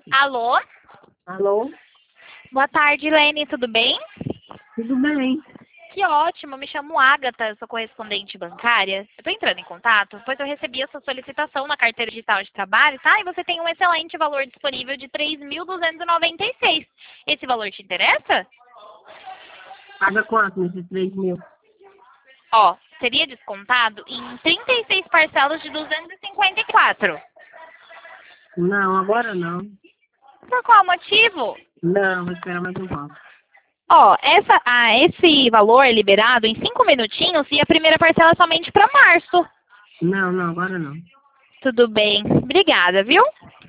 Alô? Alô? Boa tarde, Lene, tudo bem? Tudo bem? Que ótimo, me chamo Agatha, eu sou correspondente bancária. Eu estou entrando em contato, pois eu recebi a sua solicitação na carteira digital de trabalho, tá? E você tem um excelente valor disponível de 3.296. Esse valor te interessa? Paga quanto nesses 3.000? Ó, seria descontado em 36 parcelas de 254. Não, agora não. Por qual motivo? Não, vou esperar mais um pouco. Ó, esse valor é liberado em 5 minutinhos e a primeira parcela é somente para março. Não, agora não. Tudo bem. Obrigada, viu?